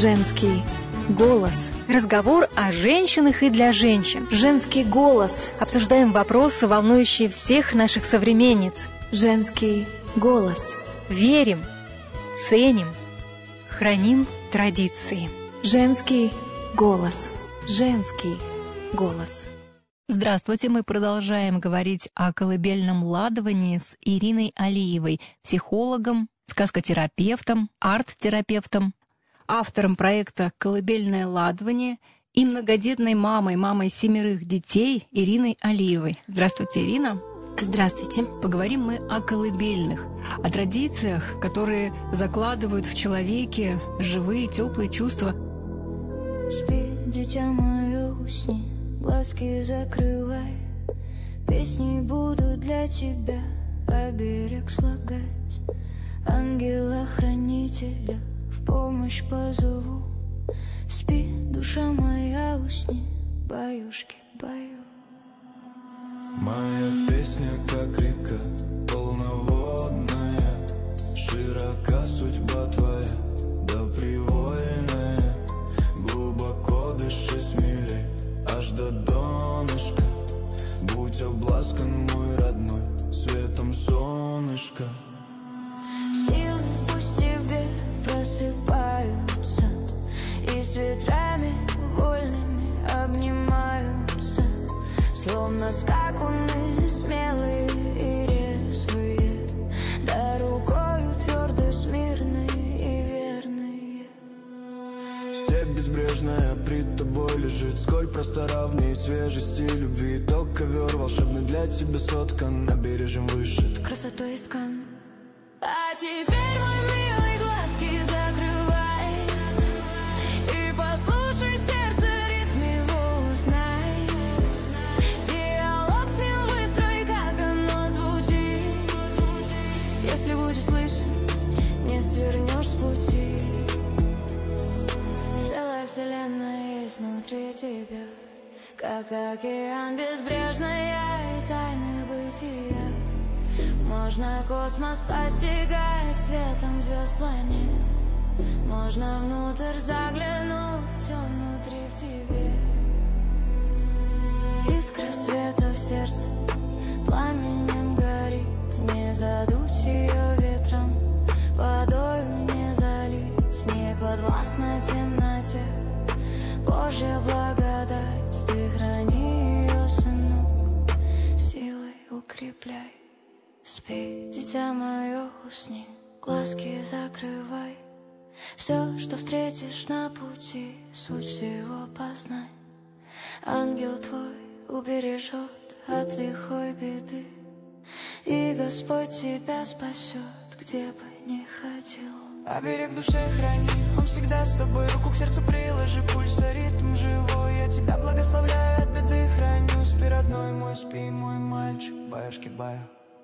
Женский голос. Разговор о женщинах и для женщин. Женский голос. Обсуждаем вопросы, волнующие всех наших современниц. Женский голос. Верим, ценим, храним традиции. Женский голос. Женский голос. Здравствуйте, мы продолжаем говорить о колыбельном ладовании с Ириной Алиевой, психологом, сказкотерапевтом, арт-терапевтом, автором проекта «Колыбельное ладвание» и многодетной мамой 7 детей Ириной Алиевой. Здравствуйте, Ирина. Здравствуйте. Поговорим мы о колыбельных, о традициях, которые закладывают в человеке живые, теплые чувства. Спи, дитя мое, усни, глазки закрывай. Песни буду для тебя оберег слагать. Ангела-хранителя в помощь позову. Спи, душа моя, усни, баюшки баю. Моя песня, как река, полноводная, широка судьба твоя, да привольная. Глубоко дыши, смелей, аж до донышка. Будь обласкан, мой родной, светом солнышка. Силы пусть тебе просыпаются и с ветрами вольными обнимаются, словно скакуны смелые и резвые, да рукою твердо смирные и верные. Степь безбрежная пред тобой лежит, сколь просторавней свежести любви. Тот ковер волшебный для тебя соткан, обережем вышит Красотой искан. А теперь, мой милый, глазки закрывай и послушай сердце, ритм его узнай. Диалог с ним выстрой, как оно звучит. Если будешь слышать, не свернешь с пути. Целая вселенная есть внутри тебя, как океан безбрежная и тайны бытия. Можно космос постигать светом звезд планет. Можно внутрь заглянуть, он внутри в тебе. Искра света в сердце пламенем горит. Не задуть ее ветром, водою не залить. Не подвластна темноте Божья благодать. Ты храни ее, сынок, силой укрепляй. Спи, дитя мое, усни, глазки закрывай. Все, что встретишь на пути, суть всего познай. Ангел твой убережет от лихой беды, и Господь тебя спасет, где бы ни ходил. Оберег душе храни, он всегда с тобой. Руку к сердцу приложи, пульса, ритм живой. Я тебя благословляю, от беды храню. Спи, родной мой, спи, мой мальчик, баюшки баю.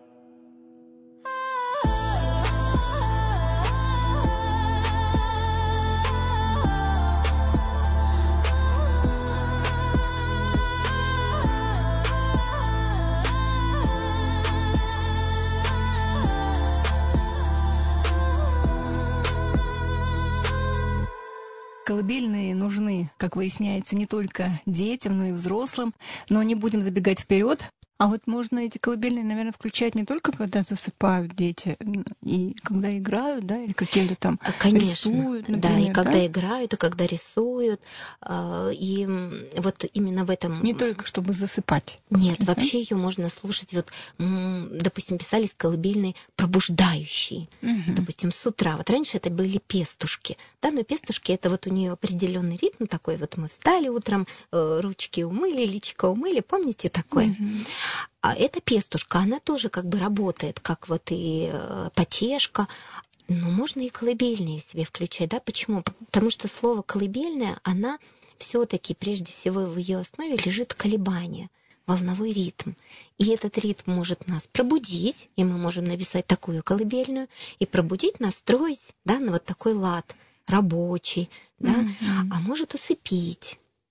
Колыбельные нужны, как выясняется, не только детям, но и взрослым. Но не будем забегать вперед. А вот можно эти колыбельные, наверное, включать не только когда засыпают дети, и когда играют, да, или какие-то там рисуют, например, да, и когда играют, и когда рисуют. И вот именно в этом... Не только чтобы засыпать. Нет, вообще ее можно слушать. Вот, допустим, писались колыбельные пробуждающие. Допустим, с утра. Вот раньше это были пестушки. Да, но пестушки — это вот у нее определенный ритм такой. Вот мы встали утром, ручки умыли, личико умыли. Помните такое? А эта пестушка, она тоже как бы работает, как вот и потешка. Но можно и колыбельные себе включать, да? Почему? Потому что слово колыбельная, она все-таки прежде всего в ее основе лежит колебание, волновой ритм. И этот ритм может нас пробудить, и мы можем написать такую колыбельную, и пробудить, настроить, да, на вот такой лад рабочий, да, а может усыпить.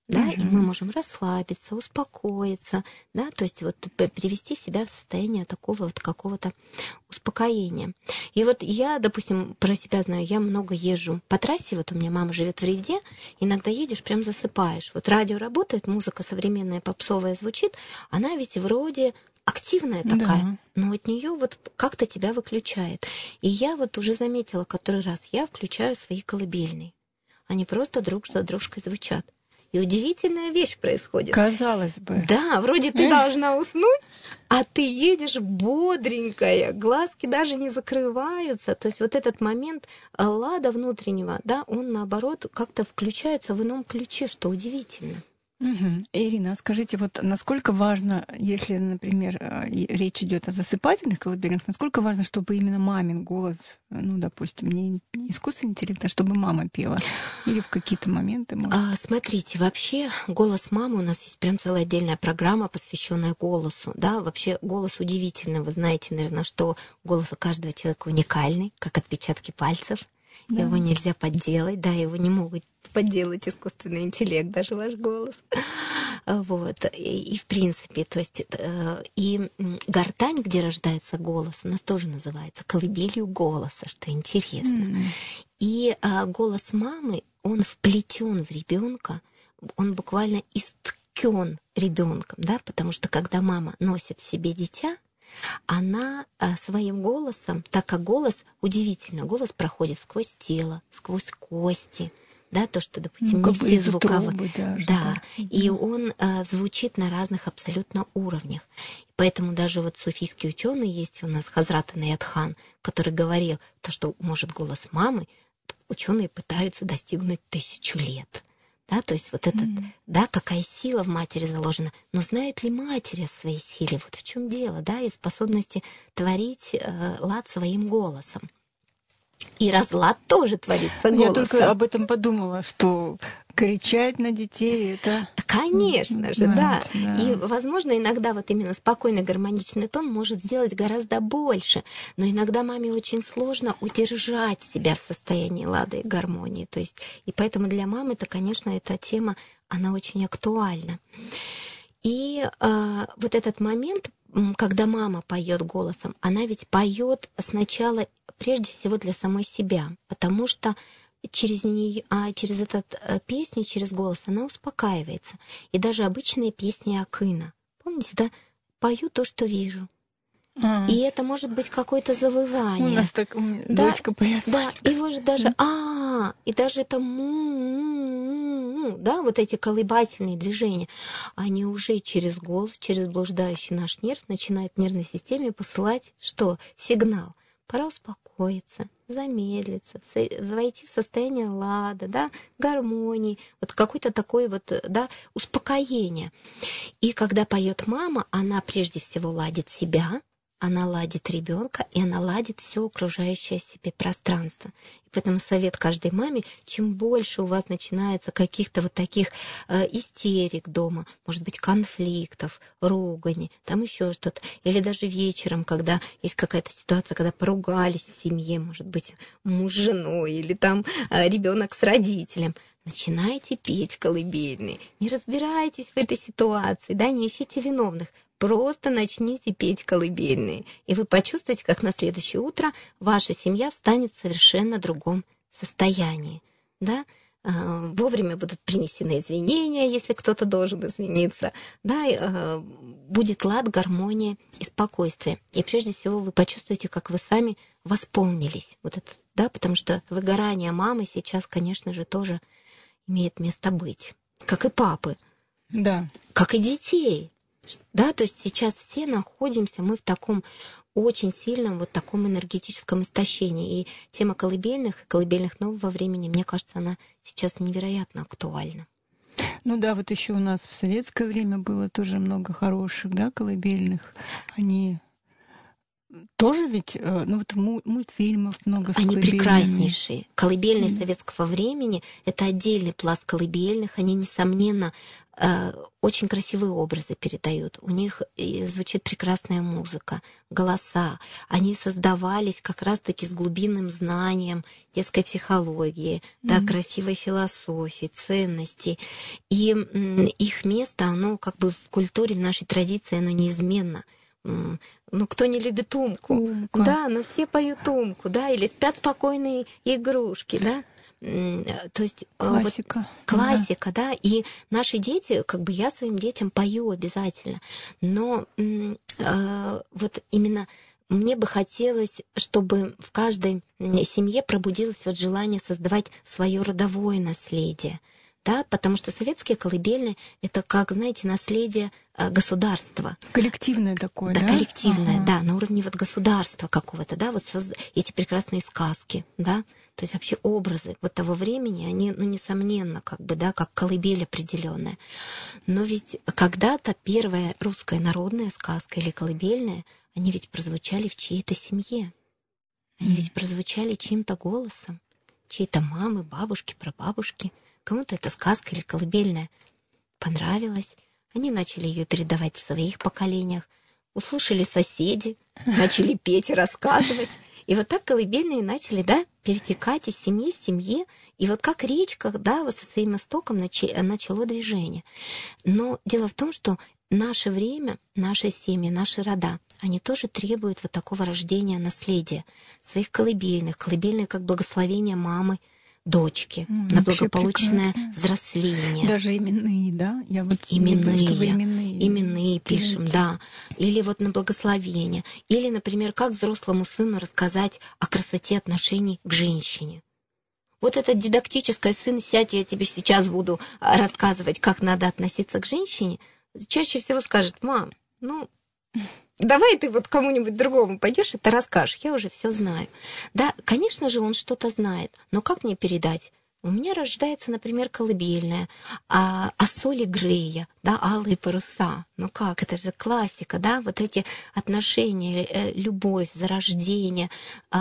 да, и мы можем расслабиться, успокоиться, да, то есть вот привести себя в состояние такого вот какого-то успокоения. И вот я, допустим, про себя знаю, я много езжу по трассе, вот у меня мама живет в Ревде, иногда едешь, прям засыпаешь. Вот радио работает, музыка современная, попсовая звучит, она ведь вроде активная такая, но от нее вот как-то тебя выключает. И я вот уже заметила который раз, я включаю свои колыбельные. Они просто друг за дружкой звучат. И удивительная вещь происходит. Казалось бы. Да, вроде ты должна уснуть, а ты едешь бодренькая, глазки даже не закрываются. То есть вот этот момент лада внутреннего, да, он наоборот как-то включается в ином ключе, что удивительно. Ирина, скажите, вот насколько важно, если, например, речь идет о засыпательных колыбельных, насколько важно, чтобы именно мамин голос, ну, допустим, не искусственный интеллект, а чтобы мама пела? Или в какие-то моменты? Смотрите, вообще голос мамы, у нас есть прям целая отдельная программа, посвященная голосу. Да, вообще голос удивительный. Вы знаете, наверное, что голос у каждого человека уникальный, как отпечатки пальцев. Да. Его нельзя подделать, да, его не могут подделать искусственный интеллект, даже ваш голос. Вот. И в принципе, то есть и гортань, где рождается голос, у нас тоже называется колыбелью голоса, что интересно. И голос мамы, он вплетен в ребенка, он буквально исткён ребенком, да, потому что когда мама носит в себе дитя, она своим голосом, так как голос, удивительно, голос проходит сквозь тело, сквозь кости, да, то, что, допустим, не все звуковые. Да, и он звучит на разных абсолютно уровнях. Поэтому даже вот суфийский ученый есть у нас Хазрат Инаят Хан, который говорил, то, что может голос мамы, ученые пытаются достигнуть 1000 лет. Да, то есть вот этот, да, какая сила в матери заложена. Но знают ли матери о своей силе? Вот в чем дело, да, и способности творить лад своим голосом. И разлад тоже творится голосом. Я только об этом подумала, что кричать на детей это... Конечно же, да. И, возможно, иногда вот именно спокойный гармоничный тон может сделать гораздо больше. Но иногда маме очень сложно удержать себя в состоянии лада и гармонии. То есть, и поэтому для мамы это, конечно, эта тема, она очень актуальна. И вот этот момент, когда мама поет голосом, она ведь поет сначала прежде всего для самой себя, потому что через нее, через эту песню, через голос она успокаивается. И даже обычные песни Акына, помните, да, пою то, что вижу. И это может быть какое-то завывание. У нас так дочка поет. Да, и вот даже и даже это да, вот эти колыбательные движения, они уже через голос, через блуждающий наш нерв начинают нервной системе посылать что? Сигнал. Пора успокоиться, замедлиться, войти в состояние лада, да, гармонии, вот какое-то такое вот, да, успокоение. И когда поет мама, она прежде всего ладит себя, она ладит ребенка, и она ладит все окружающее себе пространство. И поэтому совет каждой маме, чем больше у вас начинается каких-то вот таких истерик дома, может быть, конфликтов, ругани, там еще что-то, или даже вечером, когда есть какая-то ситуация, когда поругались в семье, может быть, муж с женой, или там ребенок с родителем, начинайте петь колыбельные. Не разбирайтесь в этой ситуации, да, не ищите виновных. Просто начните петь колыбельные, и вы почувствуете, как на следующее утро ваша семья встанет в совершенно другом состоянии. Да? Вовремя будут принесены извинения, если кто-то должен извиниться. Да? Будет лад, гармония и спокойствие. И прежде всего вы почувствуете, как вы сами восполнились. Вот это, да? Потому что выгорание мамы сейчас, конечно же, тоже имеет место быть. Как и папы. Да. Как и детей. Да, то есть сейчас все находимся, мы в таком очень сильном вот таком энергетическом истощении. И тема колыбельных и колыбельных нового времени, мне кажется, она сейчас невероятно актуальна. Ну да, вот еще у нас в советское время было тоже много хороших, да, колыбельных. Они тоже ведь, ну вот мультфильмов много с Они колыбельными. прекраснейшие. Колыбельные советского времени — это отдельный пласт колыбельных. Они, несомненно, очень красивые образы передают. У них звучит прекрасная музыка, голоса. Они создавались как раз-таки с глубинным знанием детской психологии, да, красивой философии, ценностей. И их место, оно как бы в культуре, в нашей традиции, оно неизменно. Ну, кто не любит Умку? Умка. Да, но все поют Умку, да, или спят спокойные игрушки, да. То есть Классика. Вот, классика, да, и наши дети, как бы я своим детям пою обязательно, но вот именно мне бы хотелось, чтобы в каждой семье пробудилось вот желание создавать свое родовое наследие, да, потому что советские колыбельные — это, как, знаете, наследие государства. Коллективное такое, да? Да, коллективное, Ага. да, на уровне вот государства какого-то, да, вот эти прекрасные сказки, да, то есть вообще образы вот того времени, они, ну, несомненно, как бы, да, как колыбель определенная. Но ведь когда-то первая русская народная сказка или колыбельная, они ведь прозвучали в чьей-то семье. Они ведь прозвучали чьим-то голосом, чьей-то мамы, бабушки, прабабушки. Кому-то эта сказка или колыбельная понравилась. Они начали ее передавать в своих поколениях. Услышали соседи, начали петь и рассказывать. И вот так колыбельные начали, да, перетекать из семьи в семье. И вот как речка, да, вот со своим истоком начало движение. Но дело в том, что наше время, наши семьи, наши рода, они тоже требуют вот такого рождения наследия. Своих колыбельных. Колыбельные как благословение мамы, дочки, на благополучное взросление. Даже именные, да? Я вот именные, чтобы именные пишем, да. Или вот на благословение. Или, например, как взрослому сыну рассказать о красоте отношений к женщине. Вот это дидактическое: сын, сядь, я тебе сейчас буду рассказывать, как надо относиться к женщине. Чаще всего скажет: мам, ну, давай ты вот кому-нибудь другому пойдешь, это расскажешь, я уже все знаю. Да, конечно же, он что-то знает, но как мне передать? У меня рождается, например, колыбельная о соли Грея, да, «Алые паруса». Ну как, это же классика, да, вот эти отношения, любовь, зарождение.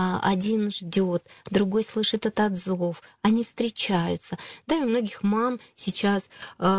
Один ждет, другой слышит этот зов, они встречаются. Да, и у многих мам сейчас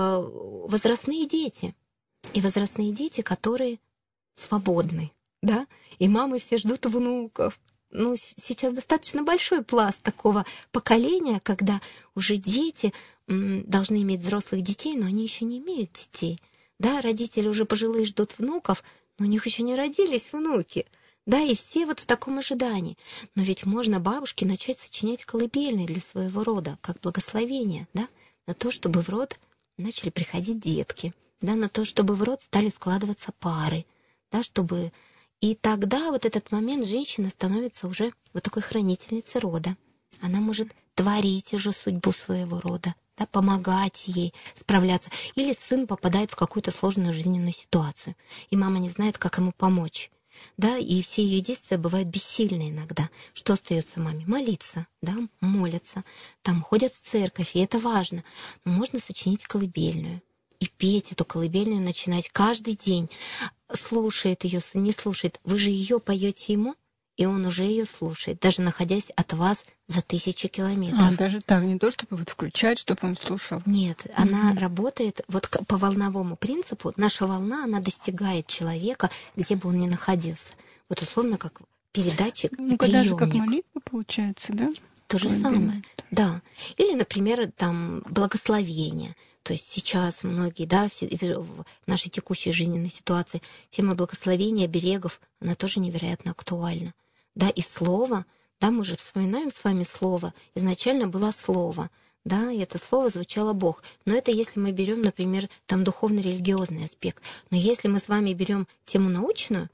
возрастные дети. И возрастные дети, которые свободны, да, и мамы все ждут внуков. Ну, сейчас достаточно большой пласт такого поколения, когда уже дети должны иметь взрослых детей, но они еще не имеют детей. Да, родители уже пожилые ждут внуков, но у них еще не родились внуки. Да, и все вот в таком ожидании. Но ведь можно бабушке начать сочинять колыбельные для своего рода, как благословение, да, на то, чтобы в род начали приходить детки, да, на то, чтобы в род стали складываться пары, да, чтобы... И тогда вот этот момент женщина становится уже вот такой хранительницей рода. Она может творить уже судьбу своего рода, да, помогать ей справляться. Или сын попадает в какую-то сложную жизненную ситуацию, и мама не знает, как ему помочь. Да, и все ее действия бывают бессильны иногда. Что остается маме? Молиться, да, молятся, там ходят в церковь, и это важно. Но можно сочинить колыбельную и петь эту колыбельную, начинать каждый день. Слушает ее, не слушает. Вы же ее поете ему, и он уже ее слушает, даже находясь от вас за 1000 километров. Даже так, не то, чтобы вот включать, чтобы он слушал. Нет, она работает вот по волновому принципу. Наша волна, она достигает человека, где бы он ни находился. Вот условно как передатчик, Ну-ка, приемник. даже как молитва получается, да? То же самое, да. Или, например, там благословение. То есть сейчас многие, да, в нашей текущей жизненной ситуации тема благословения, оберегов, она тоже невероятно актуальна. Да, и слово, да, мы же вспоминаем с вами слово. Изначально было слово, да, и это слово звучало Бог. Но это если мы берем, например, там духовно-религиозный аспект. Но если мы с вами берем тему научную,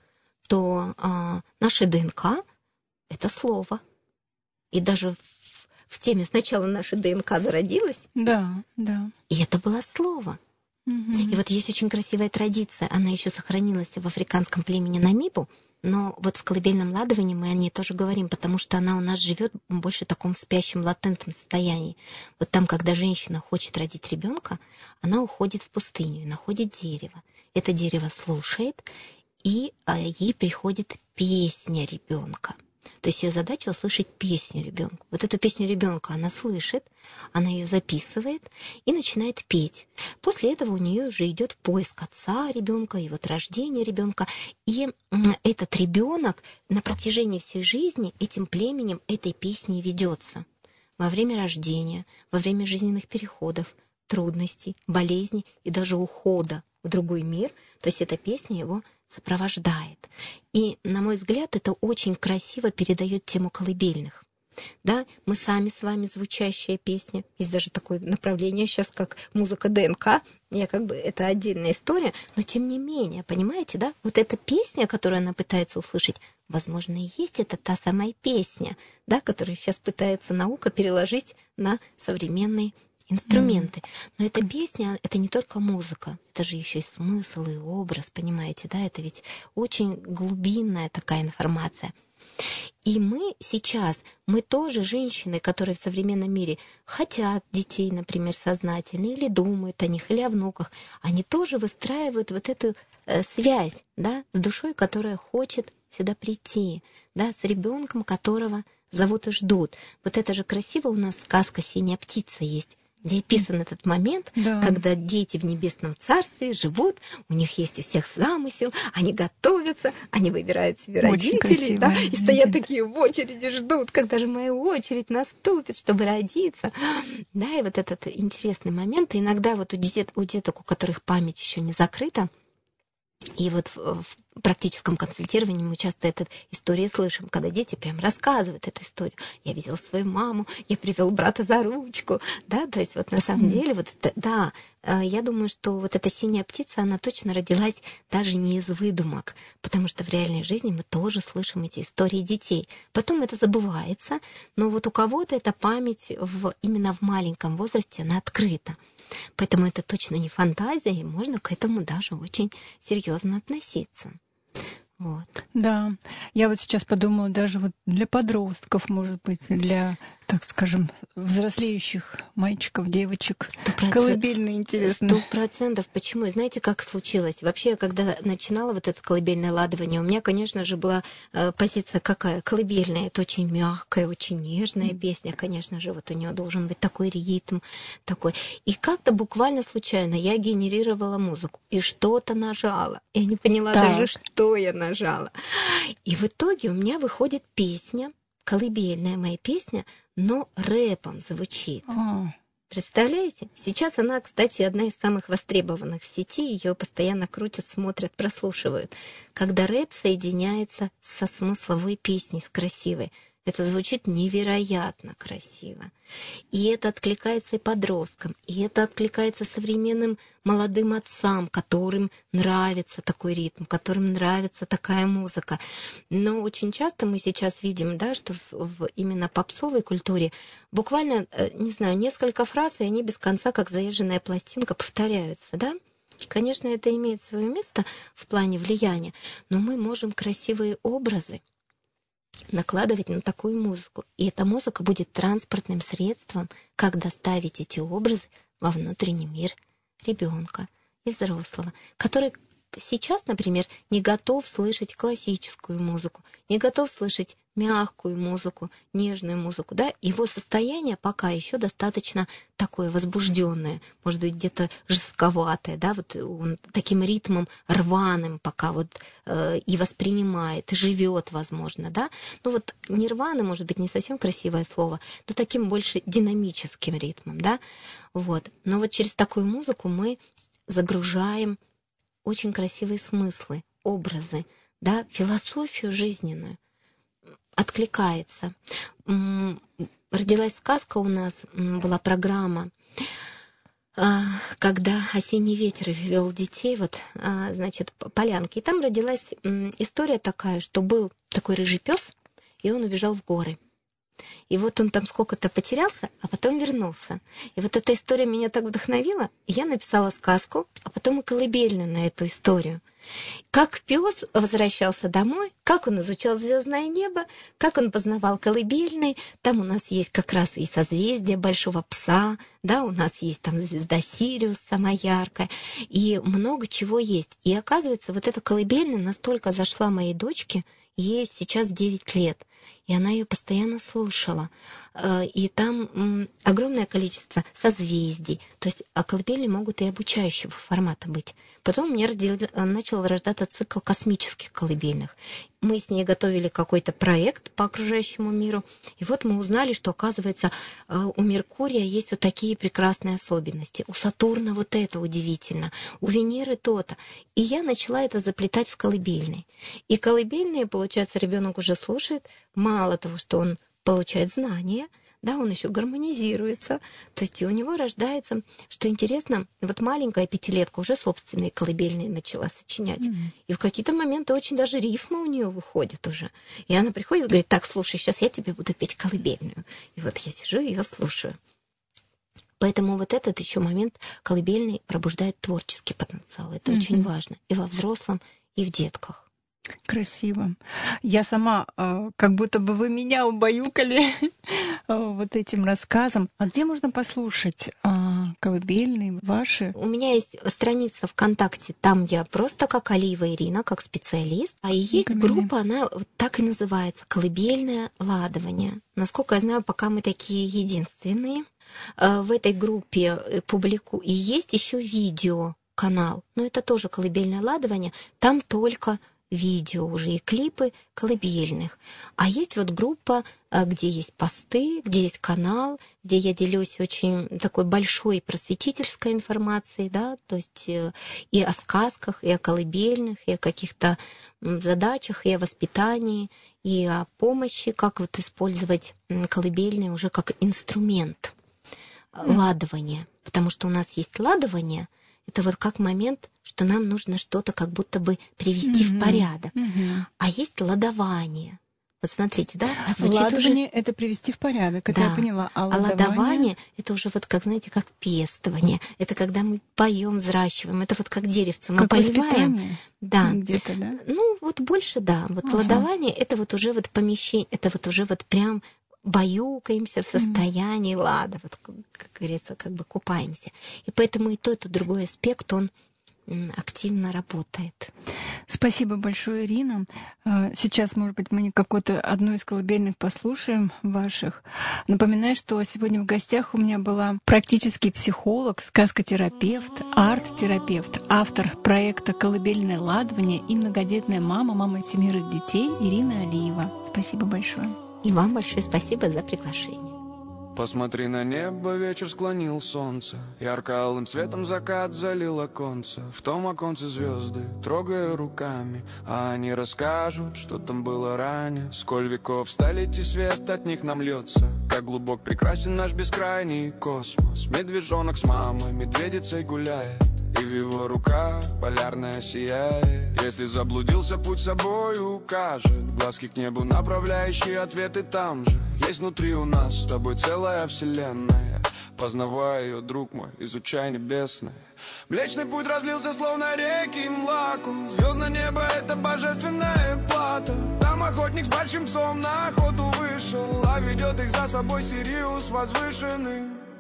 то наша ДНК — это слово. И даже в теме сначала наша ДНК зародилась. Да, да. И это было слово. И вот есть очень красивая традиция, она еще сохранилась в африканском племени Намибу, но вот в колыбельном ладовании мы о ней тоже говорим, потому что она у нас живет больше в таком спящем латентном состоянии. Вот там, когда женщина хочет родить ребенка, она уходит в пустыню и находит дерево. Это дерево слушает, и ей приходит песня ребенка. То есть ее задача услышать песню ребенка. Вот эту песню ребенка она слышит, она ее записывает и начинает петь. После этого у нее уже идет поиск отца ребенка и вот рождение ребенка. И этот ребенок на протяжении всей жизни этим племенем, этой песней ведется. Во время рождения, во время жизненных переходов, трудностей, болезней и даже ухода в другой мир. То есть эта песня его сопровождает. И, на мой взгляд, это очень красиво передает тему колыбельных. Да, мы сами с вами звучащая песня. Есть даже такое направление сейчас, как музыка ДНК. Это отдельная история, но тем не менее, понимаете, да? Вот эта песня, которую она пытается услышать, возможно, и есть это та самая песня, да, которую сейчас пытается наука переложить на современные инструменты. Но эта песня — это не только музыка, это же еще и смысл, и образ, понимаете, да? Это ведь очень глубинная такая информация. И мы сейчас, мы тоже женщины, которые в современном мире хотят детей, например, сознательно, или думают о них, или о внуках, они тоже выстраивают вот эту связь, да, с душой, которая хочет сюда прийти, да, с ребенком, которого зовут и ждут. Вот это же красиво, у нас сказка «Синяя птица» есть, где описан этот момент, да, когда дети в небесном царстве живут, у них есть у всех замысел, они готовятся, они выбирают себе родителей, да, и стоят такие в очереди, ждут, когда же моя очередь наступит, чтобы родиться. Да, и вот этот интересный момент. И иногда вот у деток, у которых память еще не закрыта, и вот в практическом консультировании мы часто эту историю слышим, когда дети прям рассказывают эту историю. Я видел свою маму, я привел брата за ручку, да, то есть вот на самом деле вот это, да, я думаю, что вот эта синяя птица, она точно родилась даже не из выдумок, потому что в реальной жизни мы тоже слышим эти истории детей. Потом это забывается, но вот у кого-то эта память именно в маленьком возрасте, она открыта. Поэтому это точно не фантазия, и можно к этому даже очень серьезно относиться. Вот. Да, я вот сейчас подумала, даже вот для подростков, может быть, для, так скажем, взрослеющих мальчиков, девочек, колыбельные интересные. 100%. Почему? И знаете, как случилось? Вообще, когда начинала вот это колыбельное ладывание, у меня, конечно же, была позиция какая? Колыбельная. Это очень мягкая, очень нежная песня, конечно же. Вот у нее должен быть такой ритм, такой. И как-то буквально случайно я генерировала музыку и что-то нажала. Я не поняла даже, что я нажала. И в итоге у меня выходит песня, колыбельная моя песня, но рэпом звучит. Представляете? Сейчас она, кстати, одна из самых востребованных в сети. Ее постоянно крутят, смотрят, прослушивают. Когда рэп соединяется со смысловой песней, с красивой. Это звучит невероятно красиво. И это откликается и подросткам, и это откликается современным молодым отцам, которым нравится такой ритм, которым нравится такая музыка. Но очень часто мы сейчас видим, да, что в именно попсовой культуре буквально, не знаю, несколько фраз, и они без конца, как заезженная пластинка, повторяются, да? Конечно, это имеет свое место в плане влияния, но мы можем красивые образы накладывать на такую музыку. И эта музыка будет транспортным средством, как доставить эти образы во внутренний мир ребенка и взрослого, который сейчас, например, не готов слышать классическую музыку, не готов слышать мягкую музыку, нежную музыку, да, его состояние пока еще достаточно такое возбужденное, может быть, где-то жестковатое, да, вот он таким ритмом рваным пока вот и воспринимает, и живет, возможно, да, ну вот не рваный, может быть, не совсем красивое слово, но таким больше динамическим ритмом, да, вот, но вот через такую музыку мы загружаем очень красивые смыслы, образы, да, философию жизненную. Откликается. Родилась сказка у нас, была программа, когда осенний ветер вел детей, вот, значит, по полянке. И там родилась история такая, что был такой рыжий пес, и он убежал в горы. И вот он там сколько-то потерялся, а потом вернулся. И вот эта история меня так вдохновила, и я написала сказку, а потом и колыбельную на эту историю. Как пес возвращался домой, как он изучал звездное небо, как он познавал колыбельные. Там у нас есть как раз и созвездие большого пса, да, у нас есть там звезда Сириус самая яркая, и много чего есть. И оказывается, вот эта колыбельная настолько зашла моей дочке, ей сейчас 9 лет, и она ее постоянно слушала. И там огромное количество созвездий. То есть колыбельные могут и обучающего формата быть. Потом у меня начал рождаться цикл космических колыбельных. Мы с ней готовили какой-то проект по окружающему миру. И вот мы узнали, что, оказывается, у Меркурия есть вот такие прекрасные особенности. У Сатурна вот это удивительно. У Венеры то-то. И я начала это заплетать в колыбельные. И колыбельные, получается, ребенок уже слушает. Мало того, что он получает знания, да, он еще гармонизируется. То есть и у него рождается, что интересно, вот маленькая 5-летка уже собственные колыбельные начала сочинять. И в какие-то моменты очень даже рифма у нее выходит уже. И она приходит и говорит: так, слушай, сейчас я тебе буду петь колыбельную. И вот я сижу и ее слушаю. Поэтому вот этот еще момент колыбельный пробуждает творческий потенциал. Это очень важно и во взрослом, и в детках. Красиво. Я сама, как будто бы вы меня убаюкали вот этим рассказом. А где можно послушать колыбельные ваши? У меня есть страница ВКонтакте, там я просто как Алиева Ирина, как специалист. А и есть группа, она вот так и называется «Колыбельное ладование». Насколько я знаю, пока мы такие единственные. В этой группе публикую. И есть еще видеоканал, но это тоже колыбельное ладование. Там только видео уже и клипы колыбельных. А есть вот группа, где есть посты, где есть канал, где я делюсь очень такой большой просветительской информацией, да, то есть и о сказках, и о колыбельных, и о каких-то задачах, и о воспитании, и о помощи, как вот использовать колыбельные уже как инструмент ладования. Потому что у нас есть ладование, это вот как момент, что нам нужно что-то как будто бы привести в порядок. А есть ладование. Вот смотрите, да? Ладование — это привести в порядок, это да. я поняла. А ладование — это уже вот как, знаете, как пестование. Это когда мы поем, взращиваем. Это вот как деревце мы поливаем. Да. Где-то, да? Ну, вот больше, да. Вот ладование — это вот уже вот помещение, это вот уже вот прям баюкаемся в состоянии лада, вот, как говорится, как бы купаемся. И поэтому и тот, и другой аспект, он активно работает. Спасибо большое, Ирина. Сейчас, может быть, мы какую-то одну из колыбельных послушаем ваших. Напоминаю, что сегодня в гостях у меня была практический психолог, сказкотерапевт, арт-терапевт, автор проекта «Колыбельное ладование» и многодетная мама 7 детей Ирина Алиева. Спасибо большое. И вам большое спасибо за приглашение. Посмотри на небо, вечер склонил солнце, ярко-алым светом закат залил оконце. В том оконце звезды, трогая руками, а они расскажут, что там было ранее. Сколь веков столетий свет от них нам льется, как глубок прекрасен наш бескрайний космос. Медвежонок с мамой, медведицей гуляет, и в его руках полярная сияет. Если заблудился, путь собой укажет, глазки к небу направляющие ответы там же. Есть внутри у нас с тобой целая вселенная, познавай ее, друг мой, изучай небесное. Млечный путь разлился, словно реки млаку, звездное небо — это божественная плата. Там охотник с большим псом на охоту вышел, а ведет их за собой Сириус возвышенный.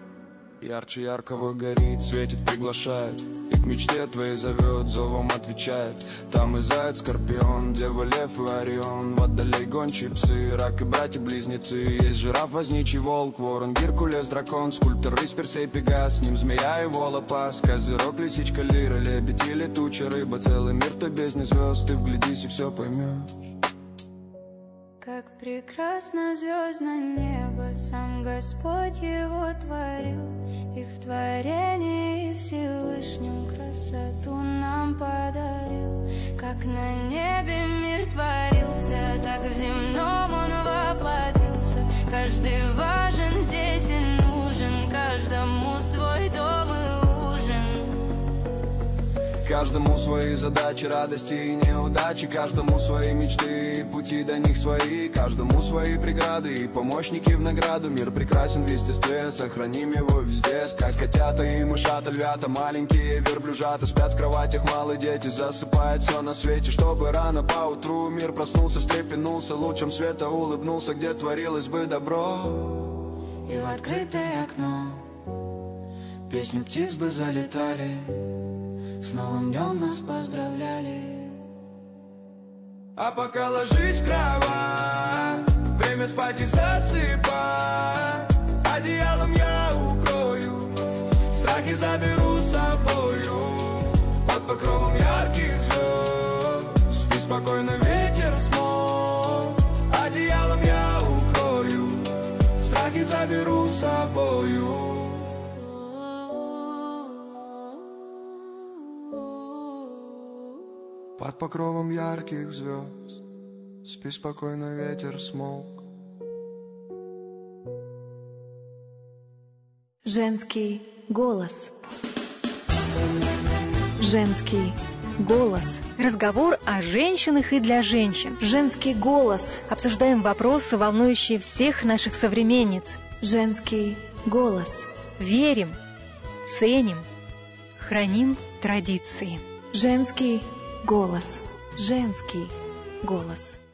Ярче яркого горит, светит, приглашает, и к мечте твоей зовет, зовом отвечает. Там и заяц, скорпион, дева, лев и орион, водолей, гончие псы, рак и братья-близнецы. Есть жираф, возничий волк, ворон, Геркулес, дракон, скульптор, рысь, Персей, Пегас, с ним змея и волопас, козерог, лисичка, лира, лебедь и летучая рыба. Целый мир в той бездне звезд, ты вглядись и все поймешь. Как прекрасно звездное небо, сам Господь его творил, и в творении Всевышнем красоту нам подарил. Как на небе мир творился, так в земном он воплотился. Каждый важен здесь и нужен, каждому свой дом и ужин. Каждому свои задачи, радости и неудачи, каждому свои мечты и пути до них свои, каждому свои преграды и помощники в награду. Мир прекрасен в естестве, сохраним его везде. Как котята и мышата, львята, маленькие верблюжата, спят в кроватях малые дети, засыпает все на свете. Чтобы рано поутру мир проснулся, встрепенулся, лучом света улыбнулся, где творилось бы добро. И в открытое окно песни птиц бы залетали, с новым днем нас поздравляли. А пока ложись в кровать, время спать и засыпать, одеялом я укрою, страхи заберу с собою. Под покровом ярких звезд спи спокойно, ветер смог. Одеялом я укрою, страхи заберу с собою. Под покровом ярких звезд спи спокойно, ветер смолк. Женский голос. Женский голос. Разговор о женщинах и для женщин. Женский голос. Обсуждаем вопросы, волнующие всех наших современниц. Женский голос. Верим, ценим, храним традиции. Женский голос. Женский голос.